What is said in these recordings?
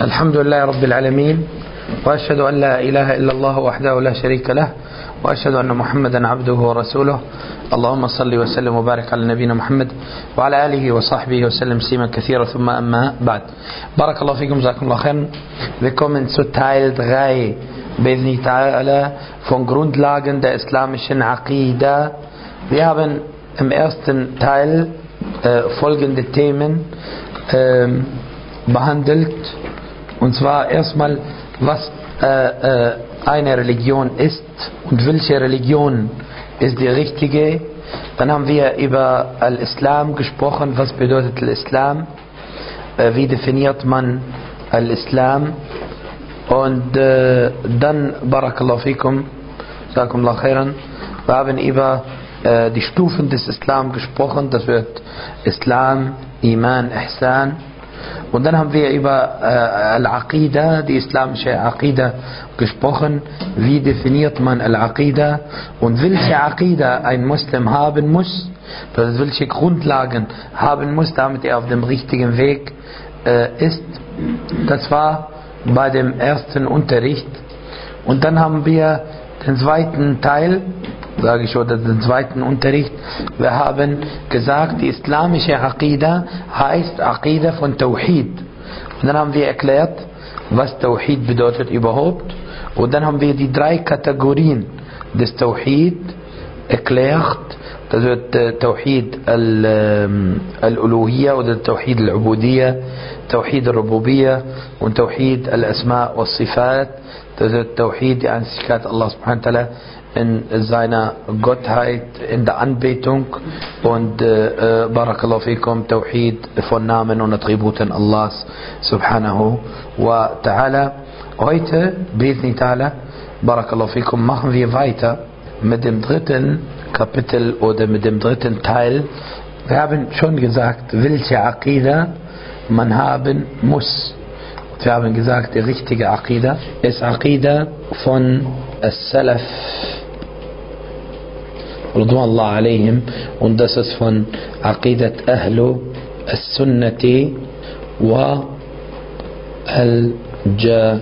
الحمد لله رب العالمين، وأشهد أن لا إله إلا الله وحده لا شريك له، وأشهد أن محمدا عبده ورسوله. اللهم صل وسلم وبارك على نبينا محمد وعلى آله وصحبه وسلم تسليما كثيرا. ثم أما بعد. بارك الله فيكم, جزاكم الله خيرا. Willkommen zu Teil 3 بإذن تعالى von Grundlagen der islamischen Aqidah. Wir haben im ersten Teil folgende Themen behandelt, und zwar erstmal, was eine Religion ist und welche Religion ist die richtige. Dann haben wir über Al-Islam gesprochen, was bedeutet Al-Islam, wie definiert man Al-Islam, und dann, Barakallahu fikum, Jazakumullah khairan, wir haben über die Stufen des Islam gesprochen, das wird Islam, Iman, Ihsan. Und dann haben wir über Al-Aqidah, die islamische Aqidah, gesprochen. Wie definiert man Al-Aqidah und welche Aqidah ein Muslim haben muss, das heißt, welche Grundlagen haben muss, damit er auf dem richtigen Weg ist. Das war bei dem ersten Unterricht. Und dann haben wir den zweiten Teil, sage ich, oder den zweiten Unterricht. Wir haben gesagt, die islamische Aqidah heißt Aqidah von Tawhid. Und dann haben wir erklärt, was Tawhid bedeutet überhaupt. Und dann haben wir die 3 Kategorien des Tawhid erklärt. Das wird Tawhid al-Uluhiyya oder Tawhid al-Ubudiyya, Tawhid al-Rububiyyah und Tawhid al-Asma' wa Sifat. Das wird Tawhid, die Einzigkeit Allah subhanahu wa ta'ala in seiner Gottheit, in der Anbetung, und Barakallahu fikum, Tawhid von Namen und Attributen Allahs subhanahu wa ta'ala. Heute, Bi'idhni ta'ala, Barakallahu fikum, machen wir weiter mit dem dritten Kapitel oder mit dem dritten Teil. Wir haben schon gesagt, welche Aqidah man haben muss. Wir haben gesagt, die richtige Aqidah ist Aqidah von As-Salaf Ridwanullah alayhim, und das ist von Aqidat Ahlu As-Sunnati wa Al-Jama'ah.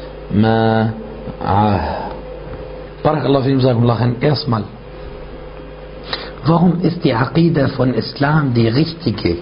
Barakallahu fikum, Jazakumullah khairan. Erstmal, warum ist die Aqidah von Islam die richtige?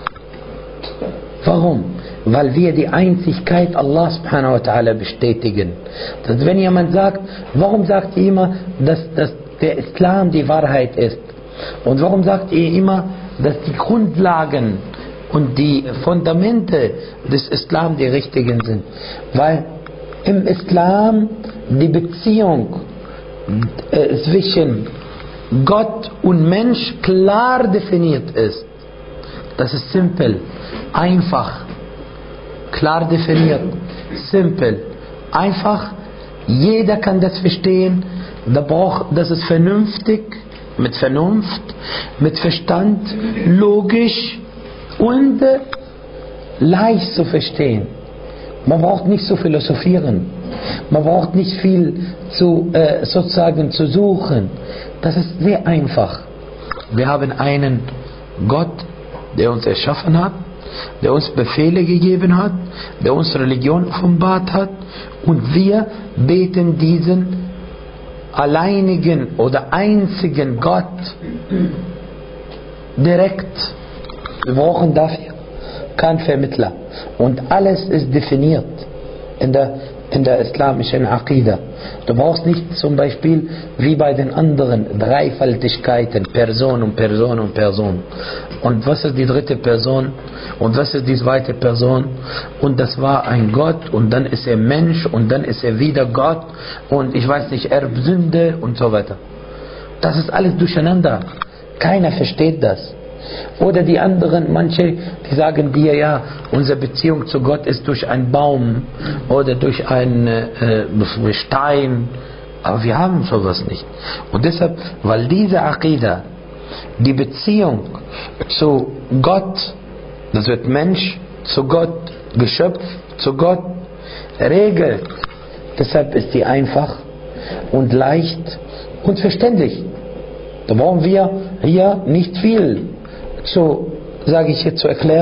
Warum? Weil wir die Einzigkeit Allah subhanahu wa ta'ala bestätigen. Dass wenn jemand sagt, warum sagt ihr immer, dass der Islam die Wahrheit ist? Und warum sagt ihr immer, dass die Grundlagen und die Fundamente des Islam die richtigen sind? Weil im Islam die Beziehung zwischen Gott und Mensch klar definiert ist. Das ist simpel, einfach, klar definiert, simpel, einfach. Jeder kann das verstehen. Das ist vernünftig, mit Vernunft, mit Verstand, logisch und leicht zu verstehen. Man braucht nicht zu philosophieren. Man braucht nicht viel sozusagen zu suchen. Das ist sehr einfach. Wir haben einen Gott, der uns erschaffen hat, der uns Befehle gegeben hat, der uns Religion offenbart hat, und wir beten diesen alleinigen oder einzigen Gott direkt. Wir brauchen dafür keinen Vermittler. Und alles ist definiert in der islamischen Aqidah. Du brauchst nicht zum Beispiel wie bei den anderen Dreifaltigkeiten, Person und Person und Person. Und was ist die dritte Person? Und was ist die zweite Person? Und das war ein Gott, und dann ist er Mensch, und dann ist er wieder Gott, und ich weiß nicht, Erbsünde und so weiter. Das ist alles durcheinander. Keiner versteht das. Oder die anderen, manche, die sagen dir, ja, unsere Beziehung zu Gott ist durch einen Baum oder durch einen Stein. Aber wir haben sowas nicht. Und deshalb, weil diese Aqidah die Beziehung zu Gott, das wird Mensch, zu Gott, Geschöpf, zu Gott regelt, deshalb ist die einfach und leicht und verständlich. Da brauchen wir hier nicht viel zu erklären.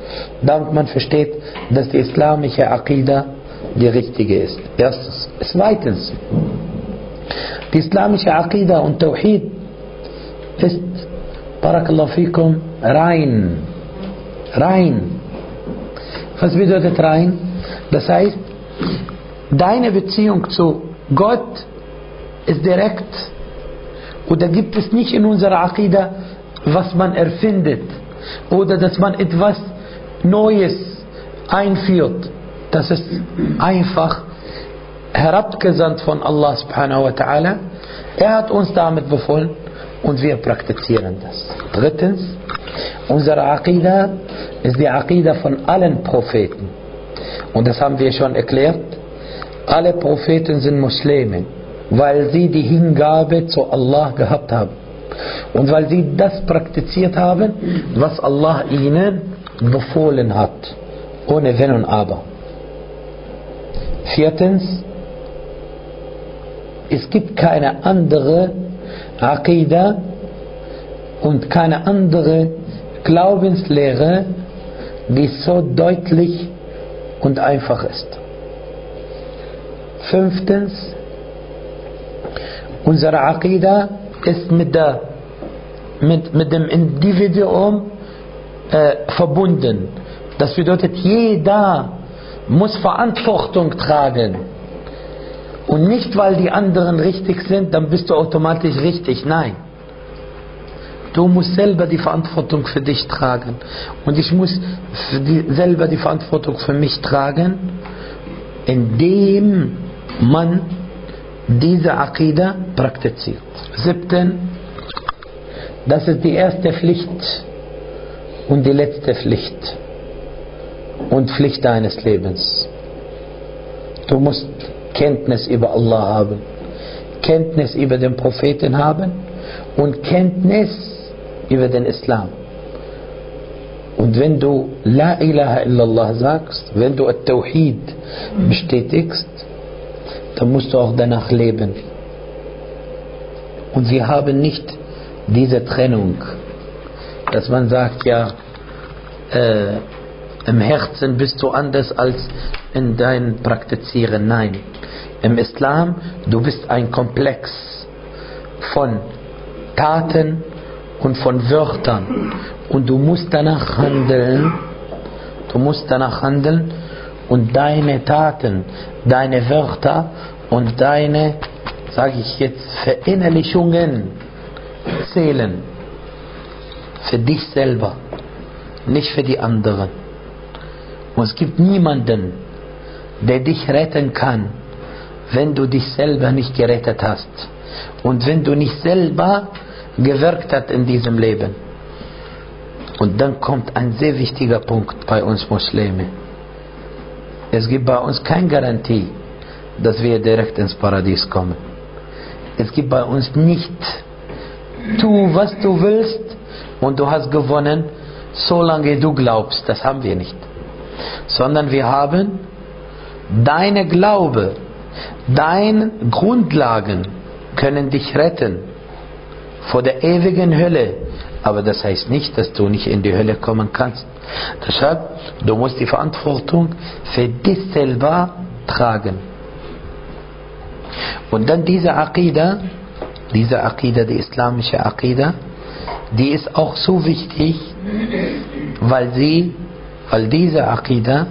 damit man versteht, dass die islamische Aqidah die richtige ist. Erstens. Zweitens, die islamische Aqidah und Tawhid ist, Barakallahu fikum, rein. Rein. Was bedeutet rein? Das heißt, deine Beziehung zu Gott ist direkt. Und da gibt es nicht in unserer Aqidah, was man erfindet oder dass man etwas Neues einführt. Das ist einfach herabgesandt von Allah subhanahu wa ta'ala. Er hat uns damit befohlen und wir praktizieren das. Drittens, unsere Aqidah ist die Aqidah von allen Propheten. Und das haben wir schon erklärt. Alle Propheten sind Muslime, weil sie die Hingabe zu Allah gehabt haben. Und weil sie das praktiziert haben, was Allah ihnen befohlen hat. Ohne Wenn und Aber. Viertens, es gibt keine andere Aqidah und keine andere Glaubenslehre, die so deutlich und einfach ist. Fünftens, unsere Aqidah ist mit dem Individuum verbunden. Das bedeutet, jeder muss Verantwortung tragen. Und nicht, weil die anderen richtig sind, dann bist du automatisch richtig. Nein. Du musst selber die Verantwortung für dich tragen. Und ich muss selber die Verantwortung für mich tragen, indem man diese Aqidah praktiziert. 7. Das ist die erste Pflicht und die letzte Pflicht und Pflicht deines Lebens. Du musst Kenntnis über Allah haben, Kenntnis über den Propheten haben und Kenntnis über den Islam. Und wenn du La ilaha illallah sagst, wenn du At-Tawhid bestätigst, dann musst du auch danach leben. Und wir haben nicht diese Trennung, dass man sagt, ja, im Herzen bist du anders als in deinem Praktizieren. Nein. Im Islam, du bist ein Komplex von Taten und von Wörtern. Und du musst danach handeln. Du musst danach handeln und deine Taten, deine Wörter und deine, sage ich jetzt, Verinnerlichungen zählen. Für dich selber, nicht für die anderen. Und es gibt niemanden, der dich retten kann, wenn du dich selber nicht gerettet hast. Und wenn du nicht selber gewirkt hast in diesem Leben. Und dann kommt ein sehr wichtiger Punkt bei uns Muslime. Es gibt bei uns keine Garantie, dass wir direkt ins Paradies kommen. Es gibt bei uns nicht, tu was du willst und du hast gewonnen, solange du glaubst. Das haben wir nicht. Sondern wir haben deine Glaube, deine Grundlagen können dich retten vor der ewigen Hölle. Aber das heißt nicht, dass du nicht in die Hölle kommen kannst. Deshalb, du musst die Verantwortung für dich selber tragen. Und dann diese Aqidah, die islamische Aqidah, die ist auch so wichtig, weil diese Aqidah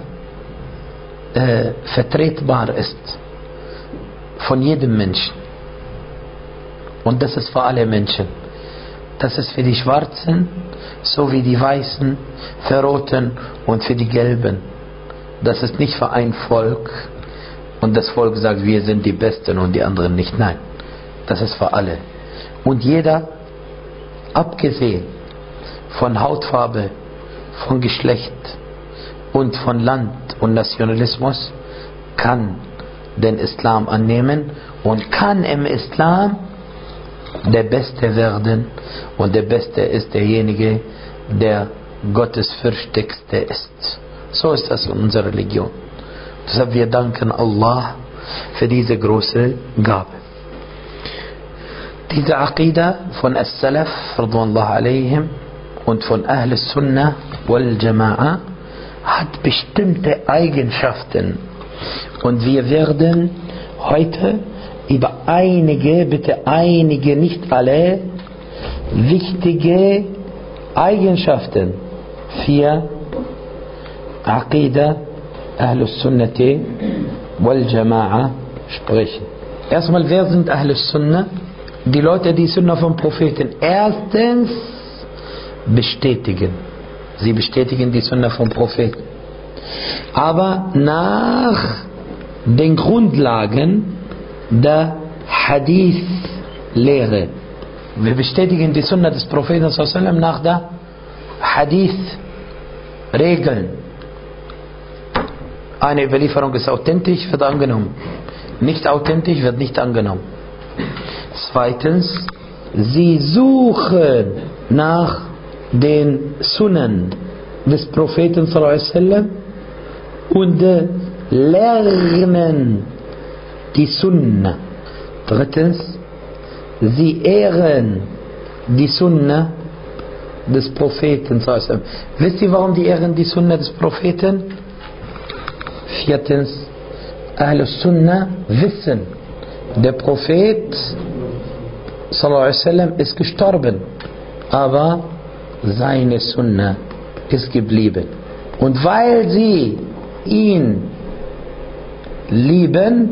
vertretbar ist von jedem Menschen. Und das ist für alle Menschen. Das ist für die Schwarzen, so wie die Weißen, für Roten und für die Gelben. Das ist nicht für ein Volk und das Volk sagt, wir sind die Besten und die anderen nicht. Nein, das ist für alle. Und jeder, abgesehen von Hautfarbe, von Geschlecht und von Land und Nationalismus, kann den Islam annehmen und kann im Islam der Beste werden. Und der Beste ist derjenige, der Gottesfürchtigste ist. So ist das in unserer Religion. Deshalb wir danken Allah für diese große Gabe. Diese Aqidah von As-Salaf radwanallahu alayhim und von Ahl Sunnah wal Jama'a hat bestimmte Eigenschaften. Und wir werden heute über einige, bitte einige, nicht alle, wichtige Eigenschaften für Aqidah Ahlus Sunnati wal Jama'a sprechen. Erstmal, wer sind Ahlus Sunnah? Die Leute, die Sunnah vom Propheten erstens bestätigen. Sie bestätigen die Sunnah vom Propheten. Aber nach den Grundlagen der Hadith-Lehre. Wir bestätigen die Sunnah des Propheten sallallahu nach der Hadith-Regeln. Eine Überlieferung ist authentisch, wird angenommen. Nicht authentisch, wird nicht angenommen. Zweitens, sie suchen nach den Sunnen des Propheten sallallahu alaihi wasallam und lernen die Sunna. Drittens, sie ehren die Sunna des Propheten sallallahu alaihi wasallam. Wisst ihr, warum die ehren die Sunna des Propheten? Viertens, Ahlus Sunnah wissen, der Prophet sallallahu alaihi wasallam ist gestorben, aber seine Sunna ist geblieben. Und weil sie ihn lieben,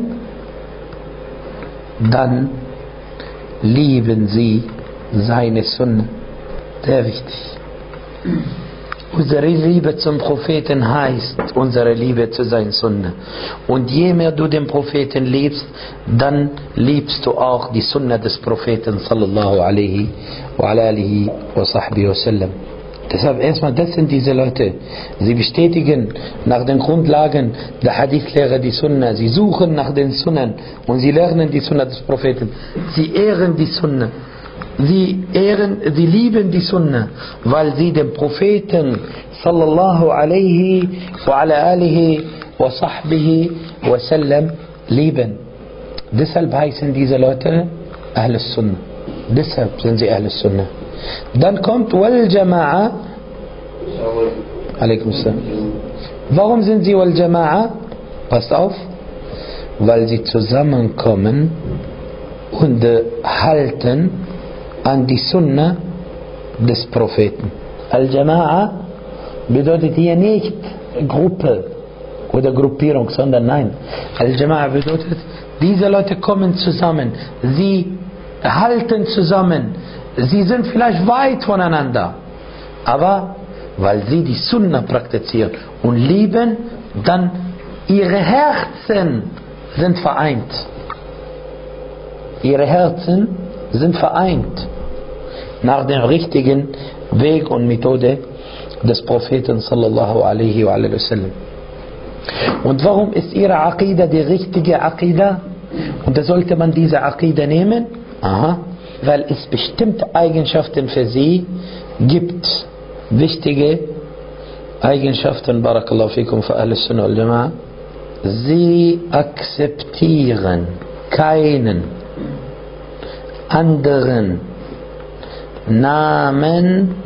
dann lieben sie seine Sunna. Sehr wichtig. Unsere Liebe zum Propheten heißt unsere Liebe zu seiner Sunna. Und je mehr du den Propheten liebst, dann liebst du auch die Sunna des Propheten sallallahu alaihi wa alihi wa sahbihi wa sallam. Deshalb erstmal, das sind diese Leute. Sie bestätigen nach den Grundlagen der Hadith-Lehre die Sunna. Sie suchen nach den Sunnan und sie lernen die Sunna des Propheten. Sie ehren die Sunna. Sie lieben die Sunna, weil sie den Propheten sallallahu alaihi wa alihi wa sahbihi wa sallam lieben. Deshalb heißen diese Leute Ahlus Sunnah. Deshalb sind sie Ahlus Sunnah. Dann kommt Wal Jama'a. Alaikum Salam. Warum sind sie Wal Jama'a? Passt auf. Weil sie zusammenkommen und halten an die Sunna des Propheten. Al-Jama'a bedeutet hier nicht Gruppe oder Gruppierung, sondern nein. Al-Jama'a bedeutet, diese Leute kommen zusammen, sie halten zusammen, sie sind vielleicht weit voneinander, aber weil sie die Sunna praktizieren und lieben, dann ihre Herzen sind vereint. Ihre Herzen sind vereint nach dem richtigen Weg und Methode des Propheten sallallahu alaihi wa sallam. Und warum ist ihre Aqidah die richtige Aqidah? Und da sollte man diese Aqidah nehmen? Aha, weil es bestimmte Eigenschaften für sie gibt. Wichtige Eigenschaften, Barakallahu fikum für Ahlus Sunnah wal Jama'a. Sie akzeptieren keinen anderen Namen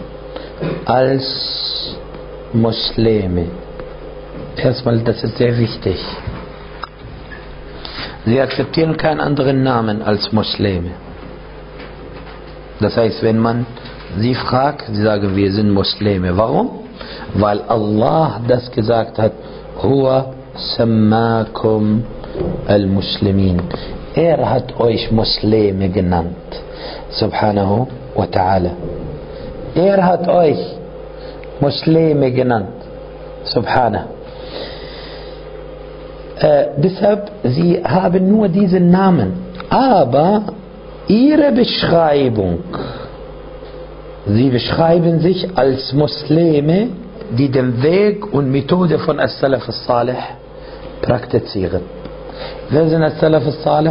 als Muslime. Erstmal, das ist sehr wichtig. Sie akzeptieren keinen anderen Namen als Muslime. Das heißt, wenn man sie fragt, sie sagen, wir sind Muslime. Warum? Weil Allah das gesagt hat, Huwa sammakum al-Muslimin. Er hat euch Muslime genannt. Subhanahu wa ta'ala. Er hat euch Muslime genannt. Subhanahu. Deshalb, sie haben nur diesen Namen. Aber ihre Beschreibung, sie beschreiben sich als Muslime, die den Weg und Methode von As-Salaf As-Salih praktizieren. Wer sind As-Salaf As-Salih?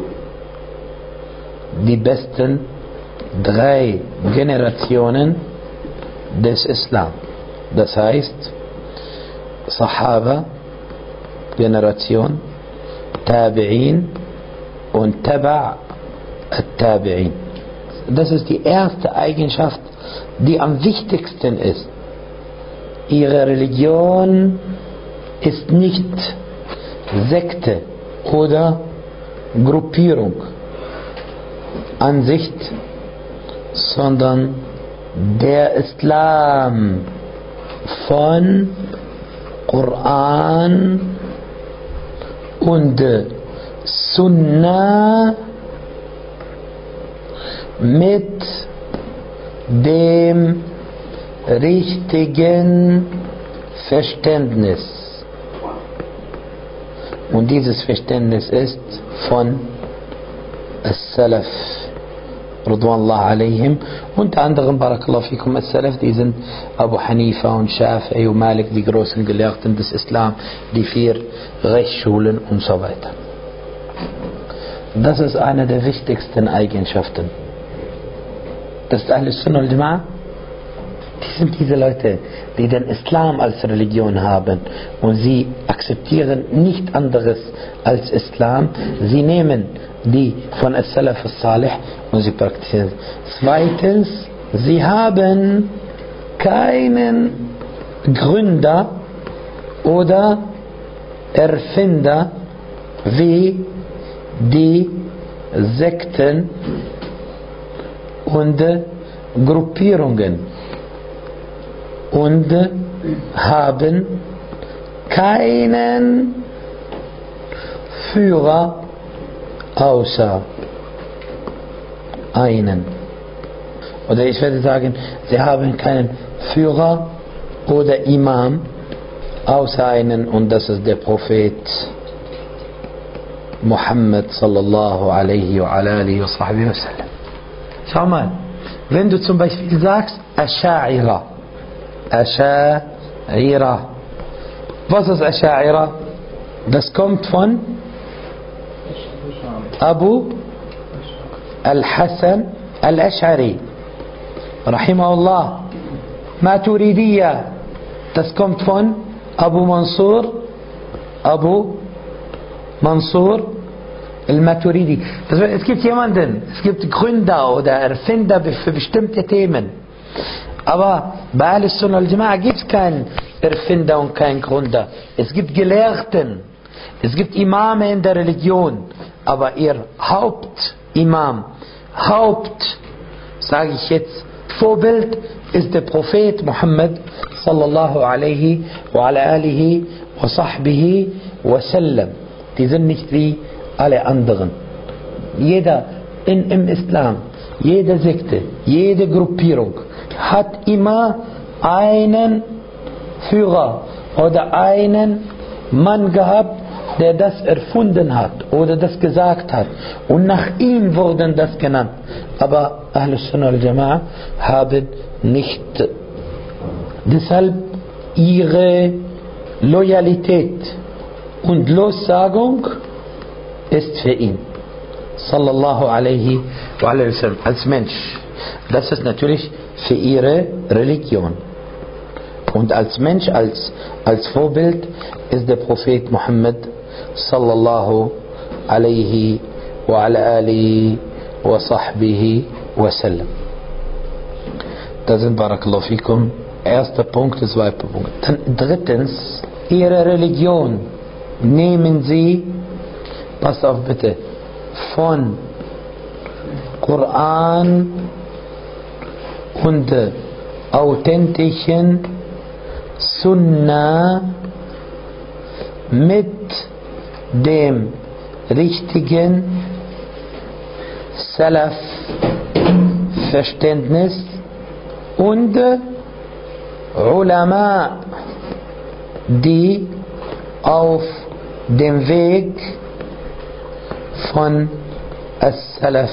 Die besten 3 Generationen des Islam. Das heißt, Sahaba Generation, Tabi'in und Taba' al-Tabi'in. Das ist die erste Eigenschaft, die am wichtigsten ist. ihre Religion ist nicht Sekte oder Gruppierung an sich, sondern der Islam von Koran und Sunna mit dem richtigen Verständnis. Und dieses Verständnis ist von As-Salaf Ridwanullah alayhim, unter anderem Barakallahu fikum As-Salaf, die sind Abu Hanifa und Shafi'i und Malik, die großen Gelehrten des Islam, die 4 Rechtsschulen und so weiter. Das ist eine der wichtigsten Eigenschaften. Das ist Ahlus Sunnah wal Jama'ah. Die sind diese Leute, die den Islam als Religion haben und sie akzeptieren nicht anderes als Islam. Sie nehmen die von As-Salaf as-Salih und sie praktizieren. Zweitens, sie haben keinen Gründer oder Erfinder wie die Sekten und Gruppierungen und haben keinen Führer außer einen. Oder ich werde sagen, sie haben keinen Führer oder Imam außer einen, und das ist der Prophet Muhammad sallallahu alaihi wa alihi wa sahbihi wa sallam. Schau mal, wenn du zum Beispiel sagst Asha'ira, was ist Asha'ira? Das kommt von Abu al-Hasan al-Ash'ari rahimahullah. Maturidiyya, das kommt von Abu Mansur al-Maturidi. Es gibt jemanden, es gibt Gründer oder Erfinder für bestimmte Themen. Aber bei Ahlus Sunnah wal Jama'ah gibt es keinen Erfinder und keinen Gründer. Es gibt Gelehrten, es gibt Imame in der Religion, aber ihr Hauptimam, sage ich jetzt, Vorbild ist der Prophet Muhammad sallallahu alaihi wa ala alihi wa sahbihi wa sallam. Die sind nicht wie alle anderen. Jeder im Islam, jede Sekte, jede Gruppierung hat immer einen Führer oder einen Mann gehabt, der das erfunden hat oder das gesagt hat, und nach ihm wurden das genannt. Aber Ahlus Sunnah wal Jama'ah haben nicht. Deshalb ihre Loyalität und Lossagung ist für ihn sallallahu alaihi wa sallam als Mensch. Das ist natürlich für ihre Religion. Und als Mensch, als Vorbild ist der Prophet Muhammad sallallahu alaihi wa ala alihi wa sahbihi wa sallam. Das sind Barakallahu fikum erster Punkt, zweiter Punkt. Dann drittens, ihre Religion nehmen sie, passt auf bitte, von Koran und authentischen Sunna mit dem richtigen Salaf-Verständnis und Ulama, die auf dem Weg von As-Salaf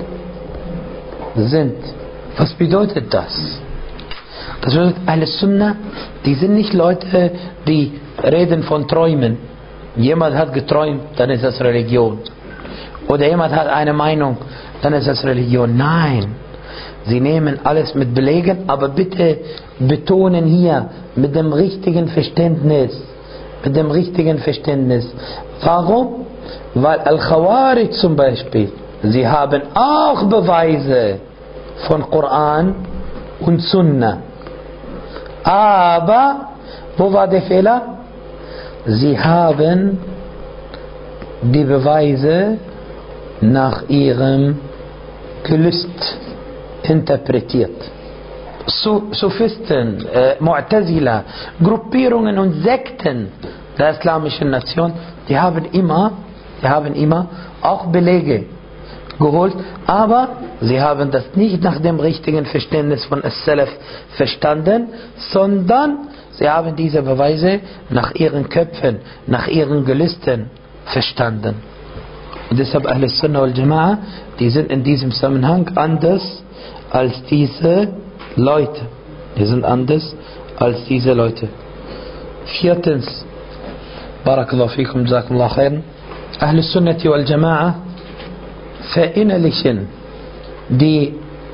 sind. Was bedeutet das? Das bedeutet, Ahlus Sunnah, die sind nicht Leute, die reden von Träumen. Jemand hat geträumt, dann ist das Religion. Oder jemand hat eine Meinung, dann ist das Religion. Nein, sie nehmen alles mit Belegen, aber bitte betonen hier mit dem richtigen Verständnis. Mit dem richtigen Verständnis. Warum? Weil Al-Khawarij zum Beispiel, sie haben auch Beweise von Koran und Sunna. Aber Wo war der Fehler? Sie haben die Beweise nach ihrem Gelüst interpretiert. Sophisten, Mu'tazila, Gruppierungen und Sekten der islamischen Nation, die haben immer auch Belege geholt, aber sie haben das nicht nach dem richtigen Verständnis von As-Salaf verstanden, sondern sie haben diese Beweise nach ihren Köpfen, nach ihren Gelüsten verstanden. Und deshalb Ahlus Sunnah wal Jama'a, die sind in diesem Zusammenhang anders als diese Leute. Die sind anders als diese Leute. Viertens, Barakallahu fikum, Jazakallahu khairan, Ahlus Sunnah wal Jama'a verinnerlichen die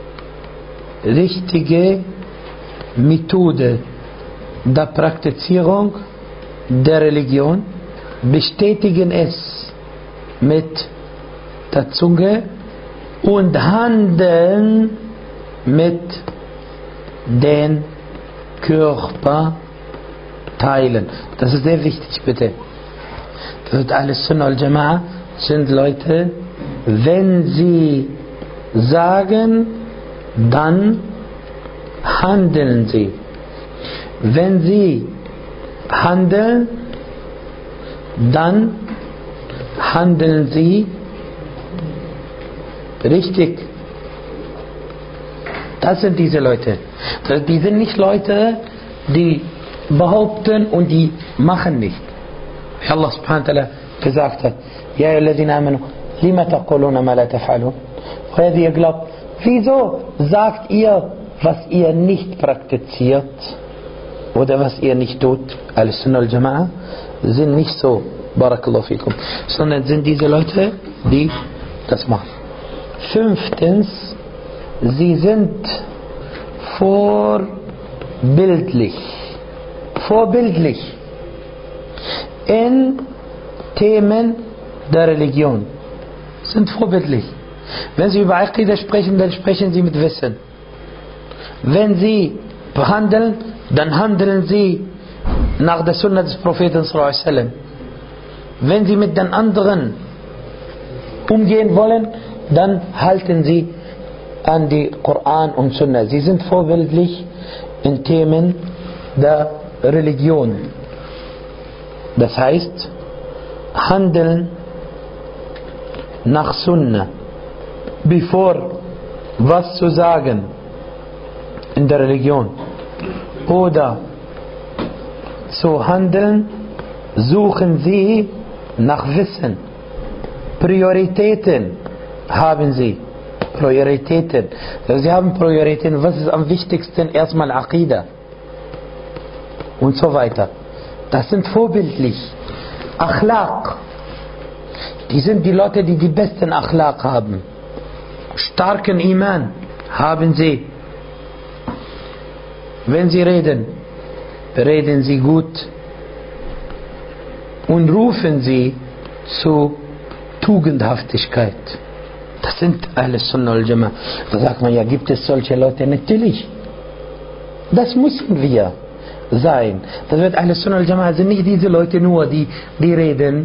richtige Methode der Praktizierung der Religion, bestätigen es mit der Zunge und handeln mit den Körperteilen. Das ist sehr wichtig, bitte. Das ist Ahlus Sunnah wal Jama'a, sind Leute, wenn sie sagen, dann handeln sie. Wenn sie handeln, dann handeln sie richtig. Das sind diese Leute. Die sind nicht Leute, die behaupten und die machen nicht. Wie Allah subhanahu wa ta'ala gesagt hat, Ja ayyuhalladhina amanu, lima taquluna ma la taf'alun. Weil ihr glaubt, wieso sagt ihr, was ihr nicht praktiziert oder was ihr nicht tut? Ahlus Sunnah wal Jama'a sind nicht so, Barakallahu fikum, sondern sind diese Leute, die das machen. Fünftens, sie sind vorbildlich in Themen der Religion. Sind vorbildlich. Wenn sie über Aqidah sprechen, dann sprechen sie mit Wissen. Wenn sie handeln, dann handeln sie nach der Sunna des Propheten sallallahu alaihi wasallam. Wenn sie mit den anderen umgehen wollen, dann halten sie an die Koran und Sunna. Sie sind vorbildlich in Themen der Religion. Das heißt, handeln nach Sunna, bevor was zu sagen in der Religion oder zu handeln, suchen sie nach Wissen. Prioritäten haben sie. Prioritäten. Sie haben Prioritäten. Was ist am wichtigsten? Erstmal Aqidah. Und so weiter. Das sind vorbildlich. Akhlaq. Die sind die Leute, die die besten Akhlaq haben. Starken Iman haben sie. Wenn sie reden, reden sie gut und rufen sie zu Tugendhaftigkeit. Das sind Ahlus Sunnah wal Jama'a. Da sagt man, ja, gibt es solche Leute? Natürlich. Das müssen wir sein. Das wird Ahlus Sunnah wal Jama'a sind nicht diese Leute nur, die reden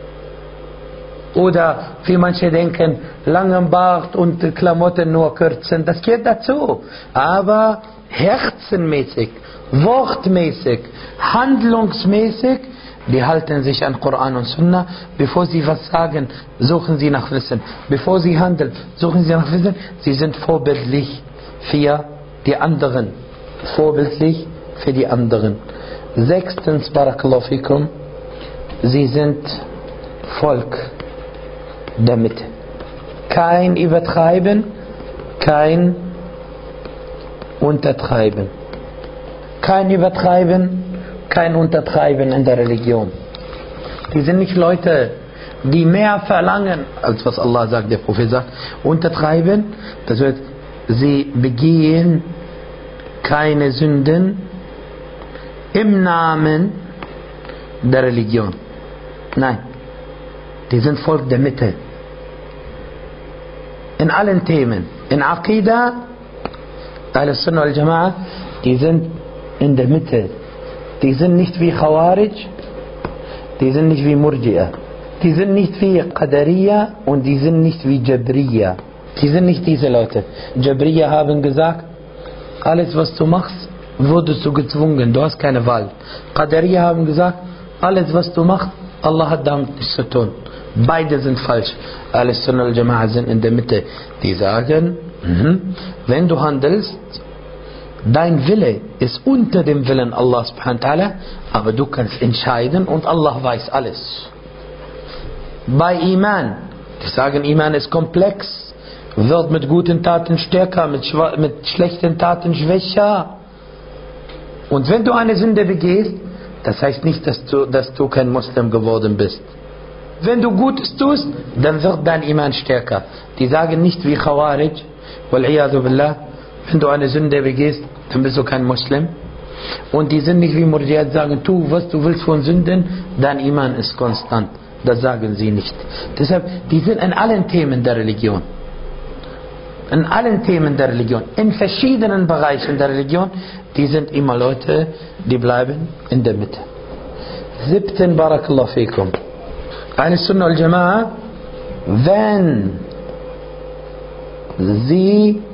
oder wie manche denken, langen Bart und Klamotten nur kürzen. Das gehört dazu. Aber herzenmäßig, wortmäßig, handlungsmäßig, die halten sich an Koran und Sunna. Bevor sie was sagen, suchen sie nach Wissen. Bevor sie handeln, suchen sie nach Wissen. Sie sind vorbildlich für die anderen. Vorbildlich für die anderen. Sechstens, Barakallahu fikum, sie sind Volk der Mitte. Kein Übertreiben, kein Untertreiben. Kein Übertreiben, kein Untertreiben in der Religion. Die sind nicht Leute, die mehr verlangen, als was Allah sagt, der Prophet sagt. Untertreiben, das heißt, sie begehen keine Sünden im Namen der Religion. Nein, die sind Volk der Mitte. In allen Themen. In Aqidah, Ahlus Sunnah wal Jama'a, die sind in der Mitte. Die sind nicht wie Khawarij, die sind nicht wie Murji'a, die sind nicht wie Qadariya und die sind nicht wie Jabriya. Die sind nicht diese Leute. Jabriya haben gesagt, alles was du machst, wurdest du gezwungen, du hast keine Wahl. Qadariya haben gesagt, alles was du machst, Allah hat damit nichts zu tun. Beide sind falsch. Al-Sunnah al-Jama'a sind in der Mitte. Die sagen, wenn du handelst, dein Wille ist unter dem Willen Allah subhanahu wa ta'ala, aber du kannst entscheiden und Allah weiß alles. Bei Iman, die sagen, Iman ist komplex, wird mit guten Taten stärker, mit schlechten Taten schwächer. Und wenn du eine Sünde begehst, das heißt nicht, dass du kein Muslim geworden bist. Wenn du Gutes tust, dann wird dein Iman stärker. Die sagen nicht wie Khawarij, wal-iyadu billah, wenn du eine Sünde begehst, dann bist du kein Muslim. Und die sind nicht wie Murji'at, sagen, tu was du willst von Sünden, dein Iman ist konstant. Das sagen sie nicht. Deshalb, die sind in allen Themen der Religion. In allen Themen der Religion, in verschiedenen Bereichen der Religion, die sind immer Leute, die bleiben in der Mitte. 17, Barakallahu fikum. Al-Sunnah al-Jama'a, wenn sie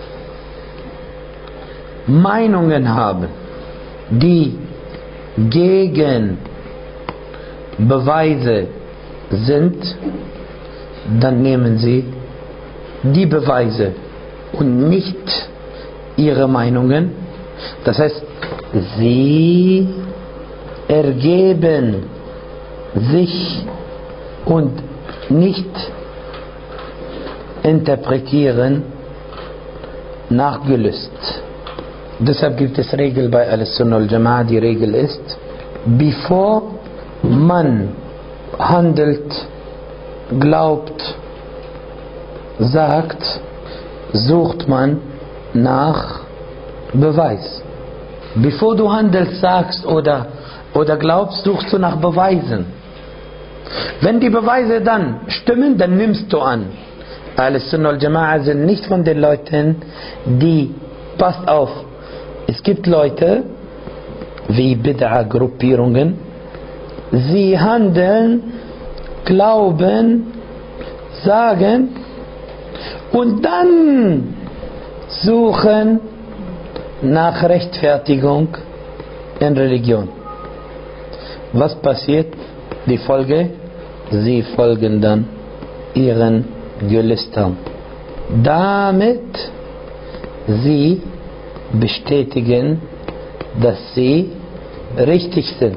Meinungen haben, die gegen Beweise sind, dann nehmen sie die Beweise und nicht ihre Meinungen. Das heißt, sie ergeben sich und nicht interpretieren nach Gelüst. Deshalb gibt es Regel bei Al-Sunnah al-Jama'a. Die Regel ist, bevor man handelt, glaubt, sagt, sucht man nach Beweis. Bevor du handelst, sagst oder glaubst, suchst du nach Beweisen. Wenn die Beweise dann stimmen, dann nimmst du an. Al-Sunnah al-Jama'a sind nicht von den Leuten, die, passt auf, es gibt Leute, wie Bid'a-Gruppierungen, sie handeln, glauben, sagen und dann suchen nach Rechtfertigung in Religion. Was passiert? Die Folge? Sie folgen dann ihren Gelüstern. Damit sie bestätigen, dass sie richtig sind.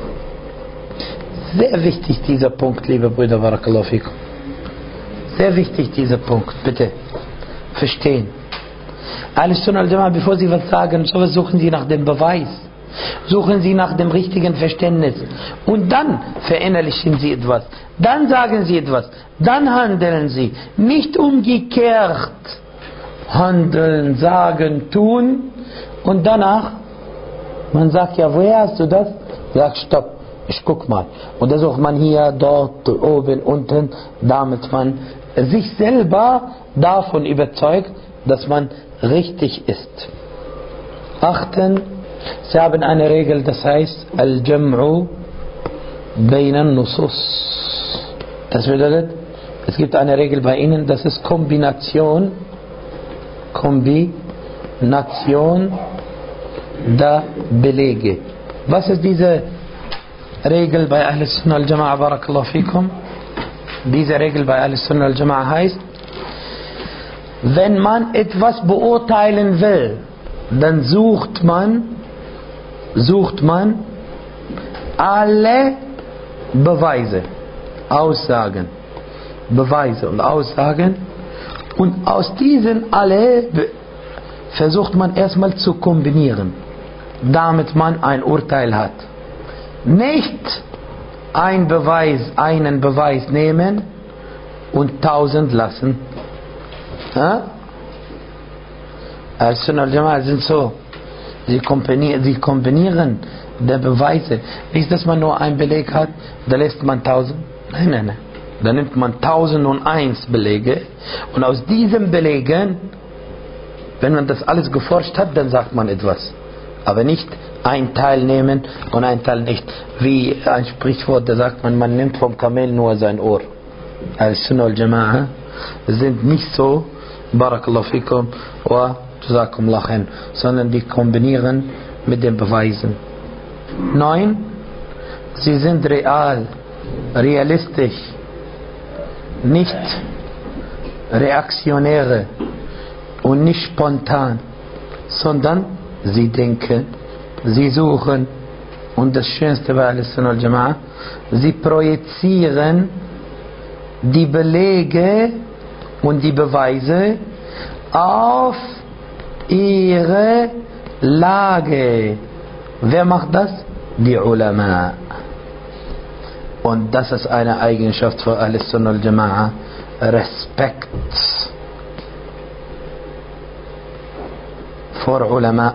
Sehr wichtig dieser Punkt, liebe Brüder, Barakallahu fikum. Sehr wichtig dieser Punkt, bitte verstehen. Al-Sunnah al-Jama'a, bevor sie was sagen, so suchen sie nach dem Beweis, suchen sie nach dem richtigen Verständnis und dann verinnerlichen sie etwas, dann sagen sie etwas, dann handeln sie, nicht umgekehrt. Handeln, sagen, tun und danach, man sagt, ja, woher hast du das? Sagt, stopp, ich guck mal. Und da sucht man hier, dort, oben, unten, damit man sich selber davon überzeugt, dass man richtig ist. Achten, sie haben eine Regel, das heißt, Al-Jam'u bayna an-Nusus. Das bedeutet, es gibt eine Regel bei ihnen, das ist Kombination der Belege. Was ist diese Regel bei Ahl-Sunnah al-Jama'a, Barakallahu fikum? Diese Regel bei Ahl-Sunnah al-Jama'a heißt, wenn man etwas beurteilen will, dann sucht man alle Beweise, Aussagen, Beweise und Aussagen, und aus diesen alle versucht man erstmal zu kombinieren, damit man ein Urteil hat. Nicht einen Beweis nehmen und 1000 lassen. Al-Sunnah al-Jama'a sind so, sie kombinieren die Beweise. Nicht, dass man nur einen Beleg hat, da lässt man 1000. Nein. Da nimmt man 1001 Belege und aus diesen Belegen, wenn man das alles geforscht hat, dann sagt man etwas. Aber nicht ein Teil nehmen und ein Teil nicht. Wie ein Sprichwort, da sagt man nimmt vom Kamel nur sein Ohr. Al-Sunnah al-Jama'a sind nicht so, Barakallahu fikum wa Jazakumullah khair, sondern die kombinieren mit den Beweisen. 9. Sie sind realistisch, nicht reaktionäre und nicht spontan, sondern sie denken, sie suchen, und das Schönste bei Al-Sunnah al-Jama'a, sie projizieren die Belege und die Beweise auf ihre Lage. Wer macht das? Die Ulama. Und das ist eine Eigenschaft für Al-Sunnah al-Jama'a. Respekt vor Ulama.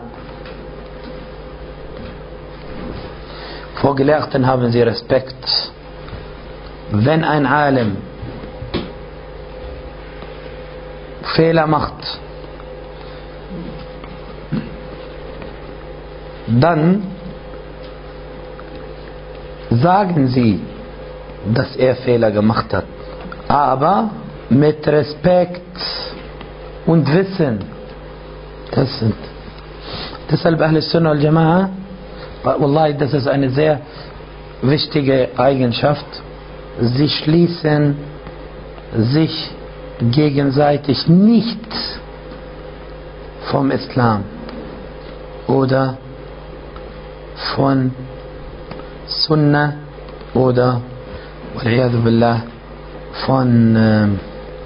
Vor Gelehrten haben sie Respekt. Wenn ein Alim Fehler macht, dann sagen sie, dass er Fehler gemacht hat, aber mit Respekt und Wissen. Deshalb Ahl-Sunnah al-Jama'a, Wallahi, das ist eine sehr wichtige Eigenschaft. Sie schließen sich gegenseitig nicht vom Islam oder von Sunnah oder billah, von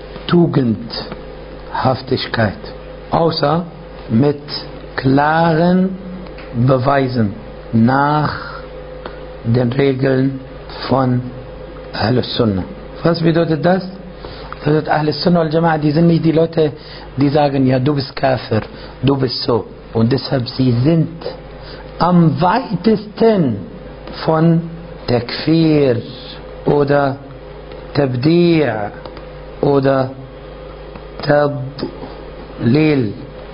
Tugendhaftigkeit, außer mit klaren Beweisen nach den Regeln von Ahl-Sunnah. Was bedeutet das? Das bedeutet, Ahl-Sunnah al-Jama'a, die sind nicht die Leute, die sagen, ja, du bist Kafir, du bist so. Und deshalb, sie sind am weitesten von Takfir oder Tabdi' oder Tadlil.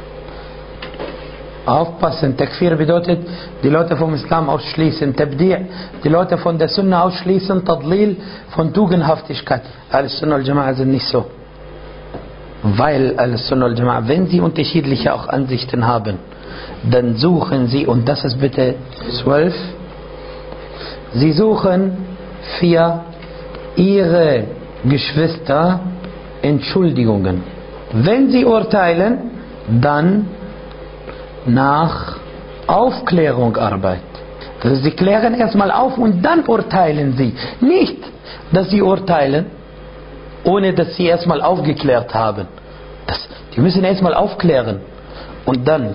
Aufpassen, Takfir bedeutet, die Leute vom Islam ausschließen, Tabdi', die Leute von der Sunna ausschließen, Tadlil, von Tugendhaftigkeit. Al-Sunnah al-Jama'a sind nicht so. Weil Al-Sunnah al-Jama'a, wenn sie unterschiedliche auch Ansichten haben, dann suchen sie, und das ist bitte 12, sie suchen für ihre Geschwister Entschuldigungen. Wenn sie urteilen, dann nach Aufklärung arbeiten. Also sie klären erstmal auf und dann urteilen sie. Nicht, dass sie urteilen, ohne dass sie erstmal aufgeklärt haben. Die müssen erstmal aufklären. Und dann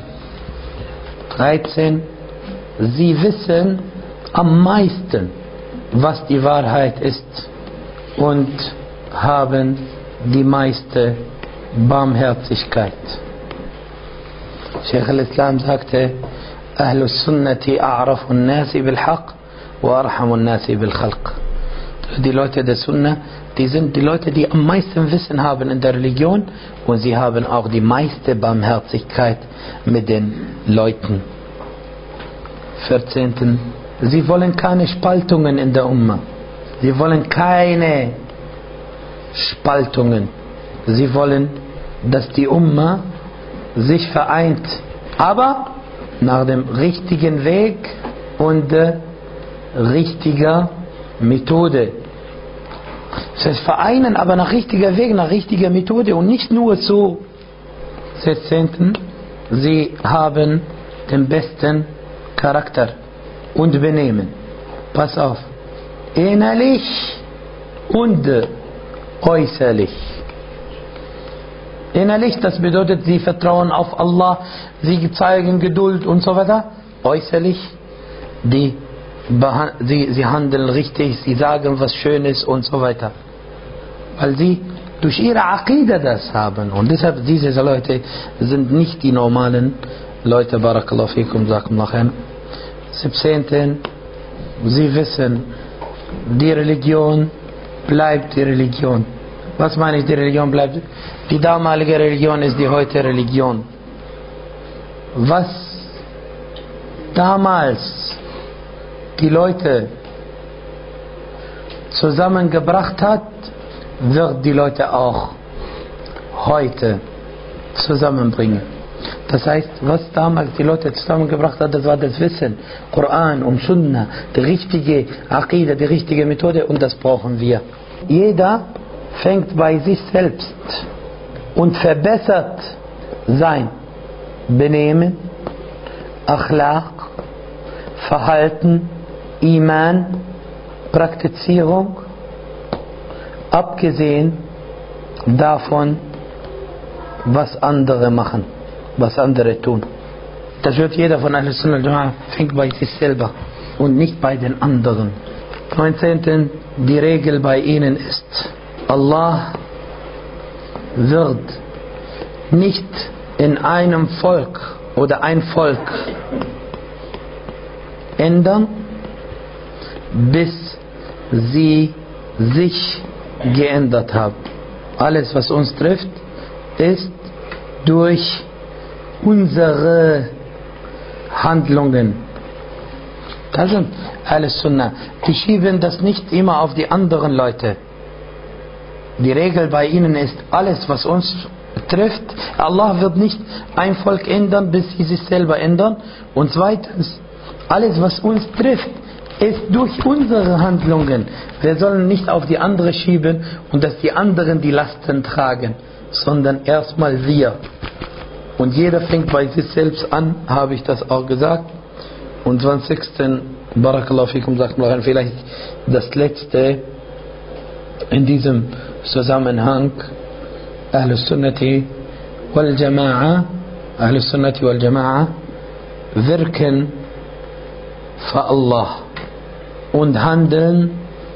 13. Sie wissen am meisten, was die Wahrheit ist, und haben die meiste Barmherzigkeit. Sheikh al-Islam sagte, Ahlus Sunnati a'rafu an-nasi bil-haq wa arhamu an-nasi bil-khalq. Die Leute der Sunna, die sind die Leute, die am meisten Wissen haben in der Religion, und sie haben auch die meiste Barmherzigkeit mit den Leuten. 14. Sie wollen keine Spaltungen in der Umma. Sie wollen keine Spaltungen. Sie wollen, dass die Umma sich vereint, aber nach dem richtigen Weg und richtiger Methode. Das heißt vereinen, aber nach richtiger Weg, nach richtiger Methode und nicht nur so. 16. Sie haben den besten Charakter und Benehmen. Pass auf. Innerlich und äußerlich. Innerlich, das bedeutet, sie vertrauen auf Allah, sie zeigen Geduld und so weiter. Äußerlich, sie handeln richtig, sie sagen was Schönes und so weiter. Weil sie durch ihre Aqida das haben. Und deshalb, diese Leute sind nicht die normalen Leute. Barakallahu fikum, sagt nachher. 17. Sie wissen, die Religion bleibt die Religion. Was meine ich, die Religion bleibt? Die damalige Religion ist die heutige Religion. Was damals die Leute zusammengebracht hat, wird die Leute auch heute zusammenbringen. Das heißt, was damals die Leute zusammengebracht hat, das war das Wissen, Koran und Sunna, die richtige Aqida, die richtige Methode, und das brauchen wir. Jeder fängt bei sich selbst und verbessert sein Benehmen, Akhlaq, Verhalten, Iman, Praktizierung, abgesehen davon, was andere machen, was andere tun. Das wird jeder von Ahl Sunnah wal Jama'a, fängt bei sich selber und nicht bei den anderen. 19. Die Regel bei ihnen ist, Allah wird nicht in einem Volk oder ein Volk ändern, bis sie sich geändert haben. Alles, was uns trifft, ist durch unsere Handlungen. Das sind alles Sunnah. Die schieben das nicht immer auf die anderen Leute. Die Regel bei ihnen ist, alles, was uns trifft, Allah wird nicht ein Volk ändern, bis sie sich selber ändern. Und zweitens, alles, was uns trifft, ist durch unsere Handlungen. Wir sollen nicht auf die anderen schieben und dass die anderen die Lasten tragen, sondern erstmal wir. Und jeder fängt bei sich selbst an, habe ich das auch gesagt. Und 20. Barakallahu fikum, sagt man vielleicht das letzte in diesem Zusammenhang. Ahlus Sunnati wal Jama'a, Ahlus Sunnati wal Jama'a wirken für Allah und handeln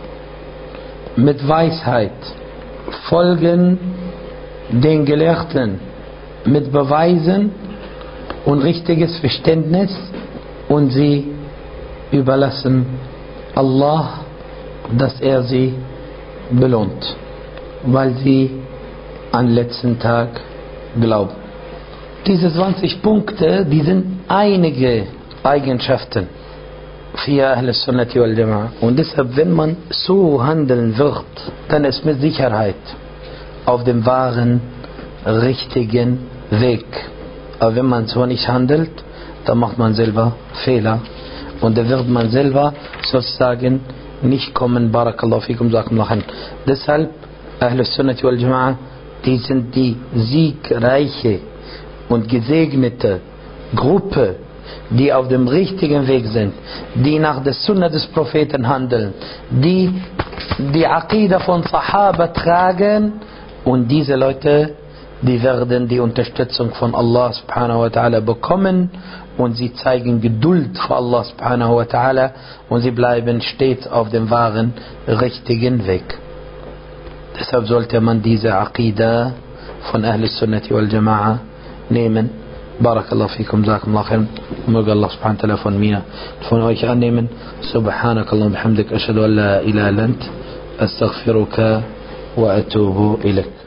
mit Weisheit, folgen den Gelehrten mit Beweisen und richtiges Verständnis, und sie überlassen Allah, dass er sie belohnt, weil sie an den letzten Tag glauben. Diese 20 Punkte, die sind einige Eigenschaften für Ahl Sunnati wal Jama'a. Und deshalb, wenn man so handeln wird, dann ist mit Sicherheit auf dem wahren, richtigen Weg. Aber wenn man so nicht handelt, dann macht man selber Fehler. Und dann wird man selber sozusagen nicht kommen. Barakallahu fikum, sagen wir. Deshalb, Ahl Sunnati wal Jama'a, die sind die siegreiche und gesegnete Gruppe, die auf dem richtigen Weg sind, die nach der Sunna des Propheten handeln, die die Aqida von Sahaba tragen, und diese Leute, die werden die Unterstützung von Allah subhanahu wa ta'ala bekommen, und sie zeigen Geduld für Allah subhanahu wa ta'ala, und sie bleiben stets auf dem wahren, richtigen Weg. Deshalb sollte man diese Aqida von Ahl Sunnati wal Jama'a nehmen. Barakallahu fikum, jazakumullahu khairan. Möge Allah subhanahu wa ta'ala von mir, von euch annehmen. Subhanakallah bihamdik, ashhadu an la ilaha illa ant, astaghfiruka wa atubu ilaik.